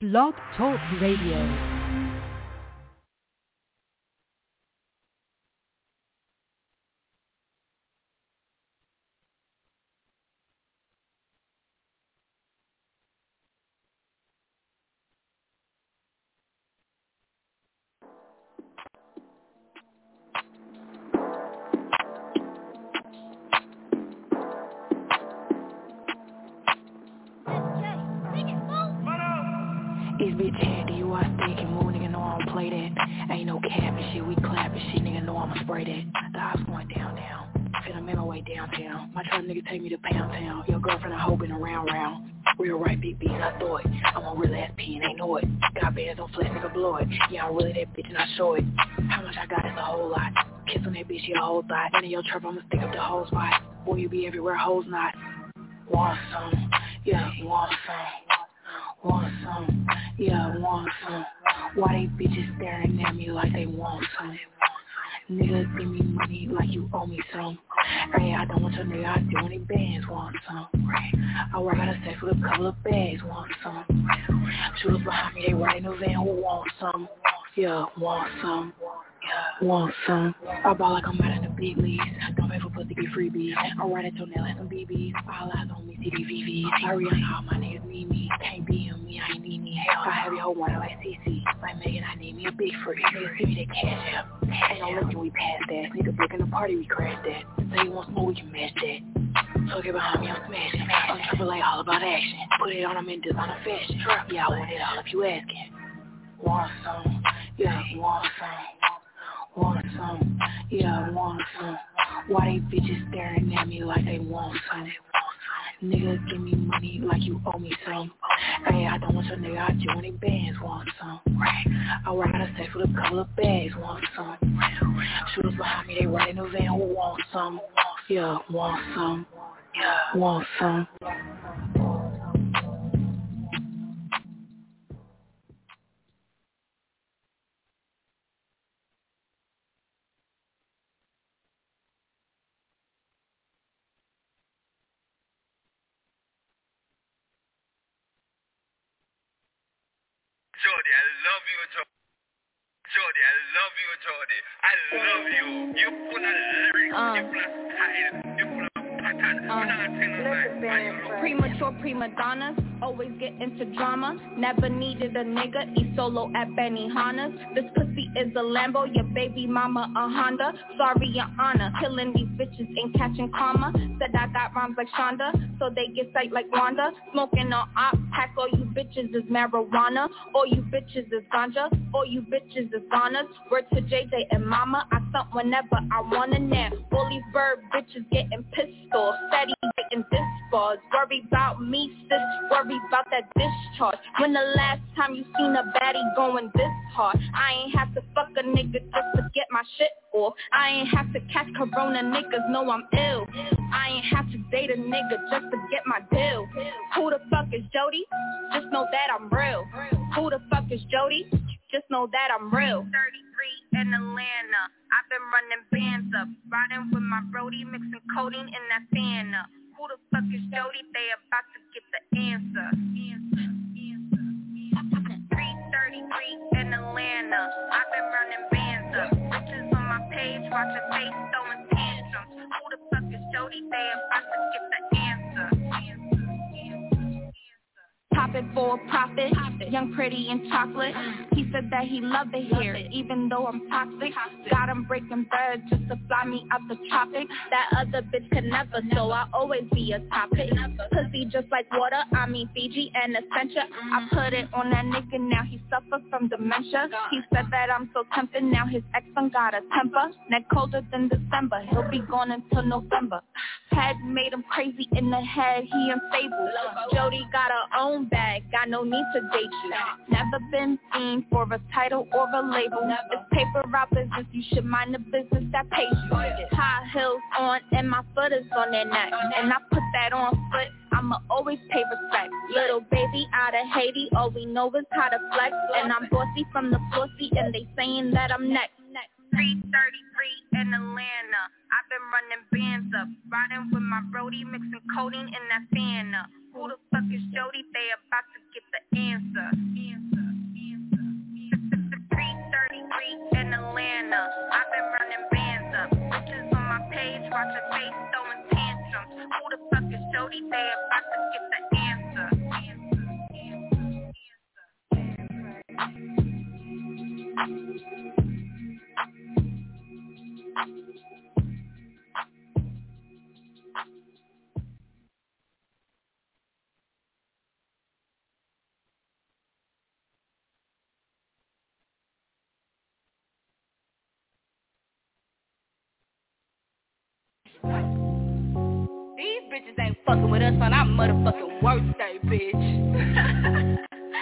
Blog Talk Radio. It's bitch head, do you watch thick and move, nigga know I don't play that. Ain't no cap and shit, we clapping shit, nigga know I'ma spray that. The house going down. Finna make my way downtown. My trap nigga take me to Pound Town. Your girlfriend I hope in a round. Real right big beats, I throw it. I'm a real ass P and they know it. Got bands on flex, nigga blow it. Yeah, I'm really that bitch and I show it. How much I got is a whole lot. Kiss on that bitch, your whole thigh. Run in your trap, I'ma stick up the whole spot. Boy, you be everywhere, hoes not. Want some, yeah, want some. Want some, yeah, want some. Why they bitches staring at me like they want some? Nigga, give me money like you owe me some. Hey, I don't want your nigga, I do any bands, want some. I work out a safe with a couple of bags, want some. Shooters behind me, they ride in the van, who want some? Yeah, want some. Want some. I ball like I'm out in the big leagues. Don't pay for pussy, get freebies. I ride at your nail like some BBs. All eyes on me, CDVVs. Sorry, all my niggas need me. Can't be on me, I ain't need me. Hell, I have your whole wanted like CC. Like Megan, I need me a big freak. Niggas give me that cash out. Ain't no looking, we pass that. Nigga book in the party, we crash that. Say you want smoke, we can match that. So get behind me, I'm smashing. I'm AAA, all about action. Put it on, I'm in designer fashion. Yeah, I want it all if you asking. Want some, yeah, want some. Want some, yeah, want some. Why they bitches staring at me like they want some? Nigga, give me money like you owe me some. Hey, I don't want your nigga, I do any bands, want some. I work out a safe with a couple of bags, want some. Shooters behind me, they ride in the van, who want some? Yeah, want some. Yeah, want some. Jordy, I love you, Jordy. I love you, Jordy. I love you. You full of lyrics, you full of style, you full of pattern. Premature prima donnas, always get into drama. Never needed a nigga, eat solo at Benihana's. This pussy is a Lambo, your baby mama a Honda. Sorry, your honor, killing these bitches ain't catching karma. Said I got rhymes like Shonda, so they get sight like Wanda. Smoking on op, pack all you bitches is marijuana. All you bitches is ganja, all you bitches is gonnas. Word to JJ and mama, I thump whenever I wanna nap. All these bird bitches getting pissed off, steady writing discards. Worry about me, sis, worry about that discharge. When the last time you seen a baddie going this hard? I ain't have to fuck a nigga just to get my shit off. I ain't have to catch corona, niggas know I'm ill. I ain't have to date a nigga just to get my deal. Who the fuck is Jody? Just know that I'm real. Who the fuck is Jody? Just know that I'm real. 33 in Atlanta, I've been running bands up, riding with my roadie, mixing codeine in that fan up. Who the fuck is Jody? They about to get the answer. 333 in Atlanta, I've been running bands up. Bitches on my page, watch her face throwing tantrums. Who the fuck is Jody? They about to get the answer. Pop it for a profit, young, pretty, and chocolate. He said that he loved to hear it, even though I'm toxic. Got him breaking bread just to fly me out the tropics. That other bitch could never, so I always be a topic. Pussy just like water, I mean Fiji and Essentia. I put it on that nigga, now he suffers from dementia. He said that I'm so tempted, now his ex done got a temper. Neck colder than December, he'll be gone until November. Head made him crazy in the head, he unstable. Jody got her own bag, got no need to date you. Never been seen for a title or a label. It's paper route business, you should mind the business that pays you. High heels on and my foot is on their neck, and I put that on foot, I'ma always pay respect. Little baby out of Haiti, all we know is how to flex. And I'm bossy from the flossy, and they saying that I'm next. 333 in Atlanta, I've been running bands up, riding with my roadie, mixing codeine in that fan up. Who the fuck is Jody? They about to get the answer. say if I could get the answer. These bitches ain't fucking with us on our motherfucking workday, bitch.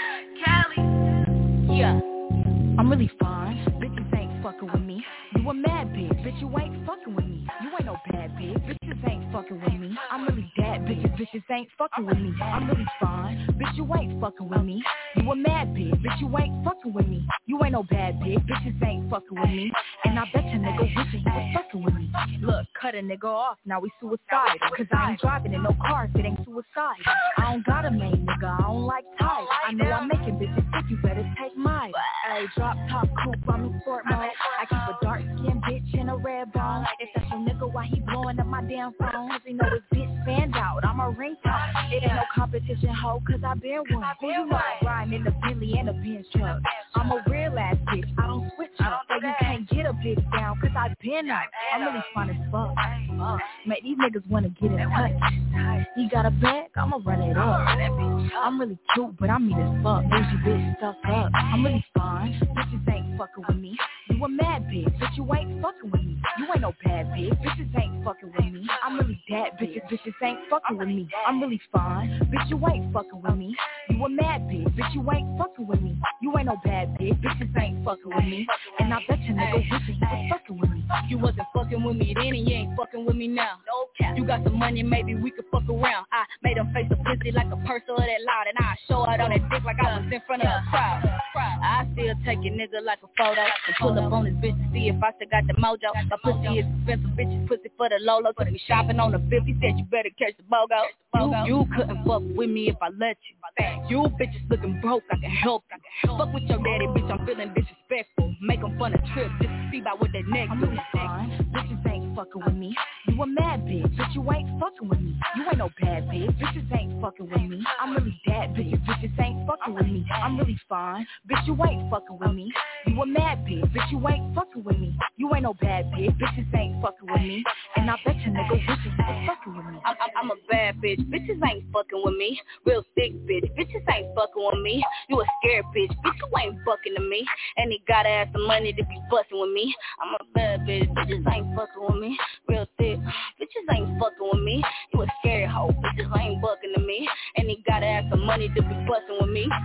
Callie. Yeah. I'm really fine. Bitches ain't fucking with me. You a mad bitch. Bitch, you ain't fucking with me. You ain't no bad bitch. Bitches ain't fucking with me. I'm really bad bitches. Bitches ain't fucking with me. I'm really fine. Bitch, you ain't fucking with me. You a mad bitch. Bitch, you ain't fucking with me. You ain't no bad bitch. Bitches ain't fucking with me. And I bet your nigga wishing he was fucking with me. Look, cut a nigga off. Now we suicide. Cause I ain't driving in no car if it ain't suicide. I don't got a main nigga. I don't like ties. I know I'm making bitches think you better take mine. Hey, drop top coupe, I'm in sport mode. I keep a dark skinned bitch and a red bone. If that's your nigga, why he blowing up my damn phone? Cause he know his bitch fanned out, I'm a ringtone. It ain't no competition, ho, cause I been one. Who you know I ride in the Bentley and the Benz truck? I'm a real ass bitch, I don't switch up. So you can't get a bitch down, cause I been up. I'm really fun as fuck. Make these niggas wanna get in touch. He got a bag, I'ma run it up. I'm really cute, but I'm mean as fuck. Bougie bitch stuck up. I'm really fine. Bitches ain't fucking with me. You a mad bitch, but you ain't fucking with me. You ain't no bad bitch. Bitches ain't fucking with me. I'm really bad bitches. Bitches ain't fucking with me. I'm really fine. Bitch, you ain't fucking with me. You a mad bitch, bitch, you ain't fucking with me. You ain't no bad bitch. Bitches ain't fucking with me. And I bet your nigga wishing he was fucking with me. You wasn't fucking with me then and you ain't fucking with me now. No cap. You got some money, maybe we could fuck around. I made him face a pussy like a purse of that loud, and I show out on that dick like I was in front of a crowd. I still take a nigga like a photo and pull up on this bitch to see if I still got the mojo. My pussy is expensive, bitches pussy for the Lolo. Took me shopping on the 50, said you better catch the BOGO. You couldn't fuck with me if I let you. You bitches looking broke, I can help you. Fuck with your daddy, bitch, I'm feeling disrespectful. Make them fun of trips just to see about what they next. I'm really fine. Bitches ain't fucking with me. You a mad bitch, bitch, you ain't fucking with me. You ain't no bad bitch, bitches ain't fucking with me. I'm really bad bitches, bitches ain't fucking with me. I'm really fine. Bitch, you ain't fucking with me. You a mad bitch, bitch, you ain't fucking with me. You ain't no bad bitch, bitches ain't fucking with me. And I bet your nigga wishes he was fucking with me. I'm a bad bitch, bitches ain't fucking with me. Real thick bitch, bitches ain't fucking with me. You a scared bitch, bitch, you ain't fucking to me. And he gotta have some money to be busting with me. I'm a bad bitch, bitches ain't fucking with me. Real thick, bitches ain't fucking with me. You a scared hoe, bitches ain't fucking to me. And he gotta have some money to be busting with me.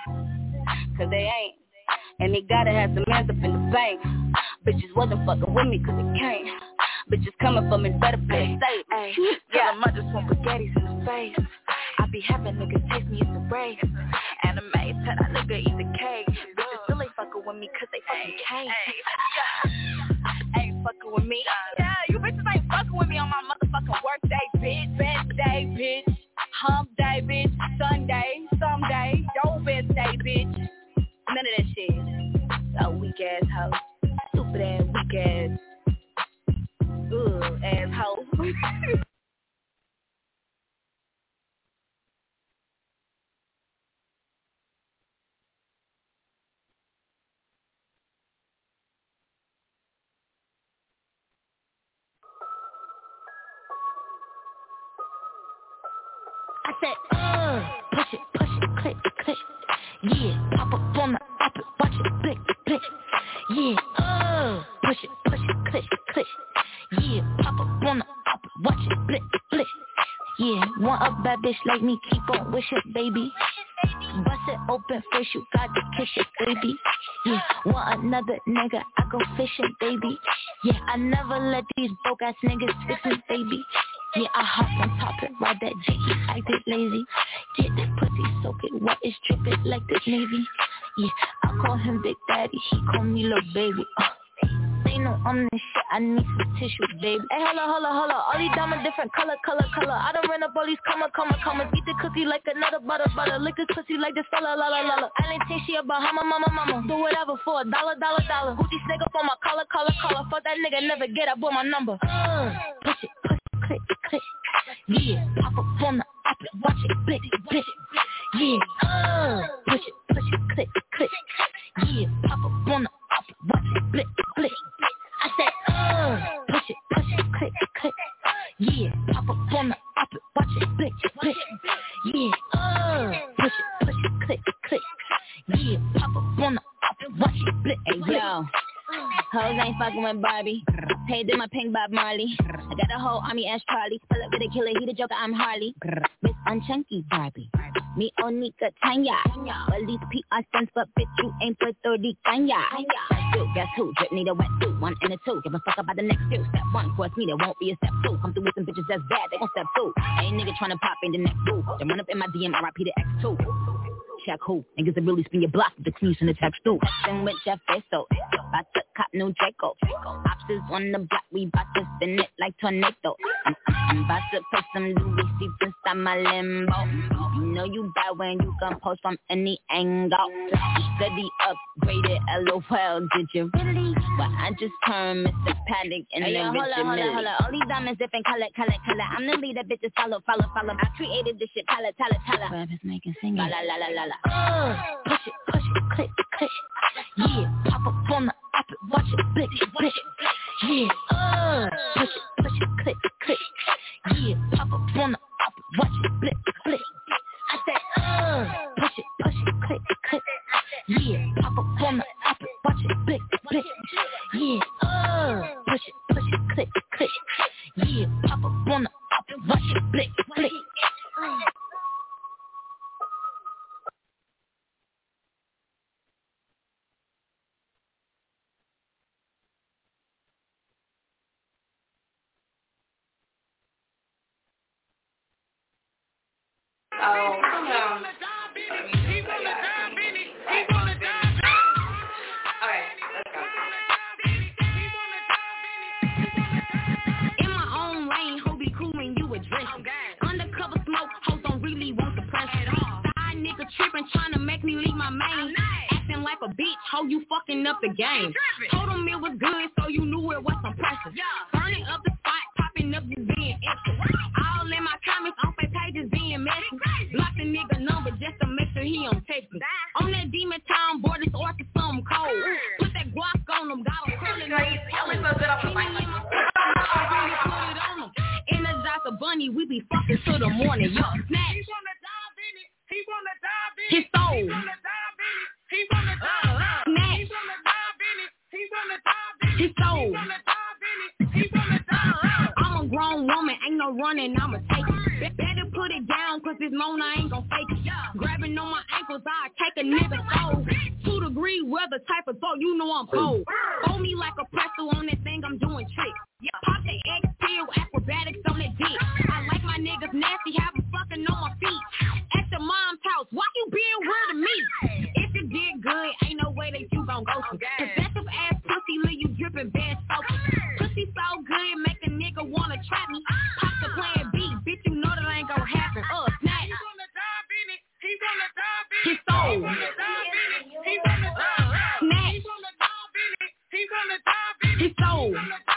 Cause they ain't. And he gotta have some hands up in the bank. Bitches wasn't fucking with me cause they can't. Bitches coming for me better play safe. Ay, tell him I just want spaghettis in his face. I be having niggas taste me as a race. Anime, tell that nigga eat the cake. Bitches still ain't fucking with me cause they fucking can't. Ain't fucking with me. Yeah, you bitches ain't fucking with me on my motherfucking work day, bitch. Best day, bitch. Hump day, bitch. Sunday, someday. Your best day, bitch. None of that shit. Oh, weak ass hoe. Stupid ass, weak ass. Ugh, asshole. I said, push it, click, click. Yeah, pop up on the op it, watch it, blick, blick. Yeah, push it, click, click. Yeah, pop up on the op it, watch it, blick, blick. Yeah, want a bad bitch like me, keep on wishing, baby. Bust it open first, you got to kiss it, baby. Yeah, want another nigga, I go fishing, baby. Yeah, I never let these broke ass niggas fix me, baby. Yeah, I hop on top it, ride that G, acted lazy. Get that pussy, soak it, what is dripping like this Navy? Yeah, I call him Big Daddy, he call me little baby. They know I'm the shit, I need some tissue, baby. Hey, holla, all these diamonds different color. I done ran up all these commas. Eat the cookie like another butter. Lick the pussy like this fella, la. I ain't think she about how my mama. Do whatever for $1. Gucci snake up on my collar. Fuck that nigga, never get up with my number. Push it, click. Yeah, pop up on the watch it, blick, blick. Yeah, push it, click, click. Yeah, pop up on the up, watch it, blick, blick. I said, push it, click, click. Yeah, pop up on the up, watch it, blick, blick. Yeah, push it, click, click. Yeah, pop up on the up, watch it, blick, blick. Yo, hoes ain't fucking with Barbie. Paid in my pink Bob Marley. I got a whole army as Charlie. Pull up with a killer, he the Joker, I'm Harley. Miss Unchunky Barbie. Me Onika Tanya. Police PR stands for bitch, you ain't Puerto Rican. Guess who? Drip need a wet suit, 1 and a 2. Give a fuck about the next 2. Step 1, course me, there won't be a step 2. Come through with some bitches that's bad, they gon' step 2. Ain't nigga tryna pop in the next boo. Then run up in my DM, RIP to X2. Check who? Niggas that really spin your block with the cleans in the text too. Texting with Jeff Bezos. About to cop new Draco. Ops is on the block, we bout to spin it like tornado. I'm about to put some Louis seats inside my limbo. You know you bad when you can post from any angle. Steady upgraded, LOL, did you really? Well, I just turned Mr. Panic in the Richard Mille. Hold up. All these diamonds different color. I'm the leader, bitches follow. I created this shit, tala. Rappers making singing. La la la la la. Push it, click, click. Yeah, pop up on the up, watch it, blick, blick. Yeah, push it, click, click. Yeah, pop up on the up, watch it, blick, blick. I said, push it, click, click. Yeah, pop up on the up, watch it, blick, blick. Yeah, push it, click, click. Yeah, pop up on the up, watch it, blick, blick. Oh, come on. In my own lane, ho be cool when you address it. Undercover smoke, hoes don't really want the press at all. Side nigga tripping, trying to make me leave my main. Acting like a bitch, ho, you fucking up the game. Told him it was good, so you knew it was some pressure. Burning up the spot, popping up, just being extra. All in my comments, on fake pages, being messy. Block the nigga number just to make sure he don't text me. On that demon town board, it's orchid something cold. Put that guac on him, got him curling. Energize a bunny, we be fucking till the morning. Yo, snatch. His soul. Snatch. His soul. I'm a grown woman, ain't no running, I'ma take it. Better put it down, cause this Mona ain't gon' fake it. Grabbing on my ankles, I take a nigga soul. 2 degree weather type of thought, you know I'm cold. Hold me like a pretzel on that thing, I'm doing tricks. Pop the X pill, acrobatics on that dick. I like my niggas nasty, have them fucking on my feet. At your mom's house, why you being weird to me? If you did good, ain't no way that you gon' go to. Possessive ass pussy, leave you dripping bad soap. Pussy so good, make a nigga wanna trap me. Pop the plan B, bitch, you know that ain't gon' happen. Snatch. His soul. Snatch. His soul.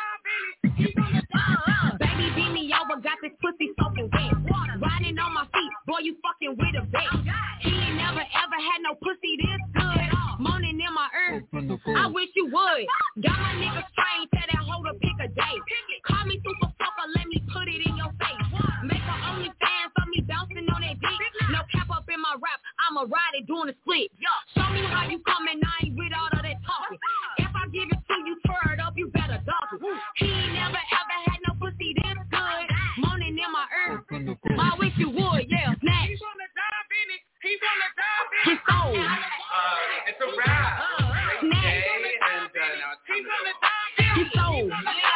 Baby beat me over, got this pussy soaking wet. Riding on my feet, boy, you fucking with a vet. He ain't never ever had no pussy this good. Moaning in my ear, I wish you would. Got my niggas trained, tell that hoe to pick a day. Call me super fucker, let me put it in your face. Make her OnlyFans of me bouncing on that dick. No cap up in my rap, I'ma ride it doing a split. Show me how you coming, I ain't with all of that talking. If I give it to you, turn it up, you better dog it. He ain't never ever had no pussy this good. Moaning in my ear, I wish you would, yeah, snatch. His soul. It's a wrap. Snatch. And now it's time to His soul.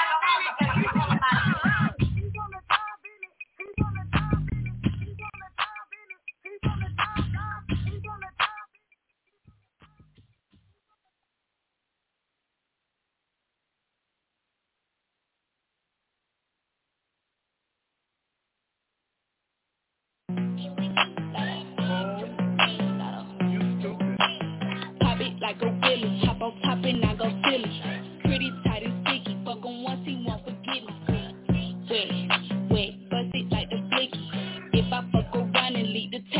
Pop it like a willy, hop on top and I go silly. Pretty tight and sticky, fuck him once he won't forget me. Wet, bust it like the flicky. If I fuck around,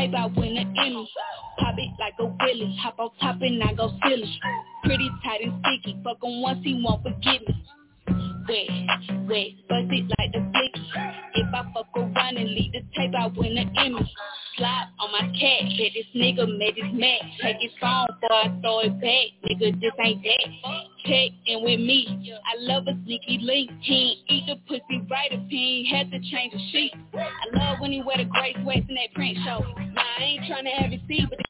tape, I win the Emmy. Pop it like a willy, hop on top and I go silly. Pretty tight and sticky, fuck him once he won't forgive me. Wet, bust it like the blicky. If I fuck around and leave the tape, I win the Emmy. Slide on my cat, bet this nigga made his match. Take his phone, boy, I throw it back. Nigga, this ain't that. Check in with me, I love a sneaky link. He ain't eat the pussy right if he ain't had to change the sheet. I love when he wear the gray sweats in that print show. Nah, I ain't tryna have it see, but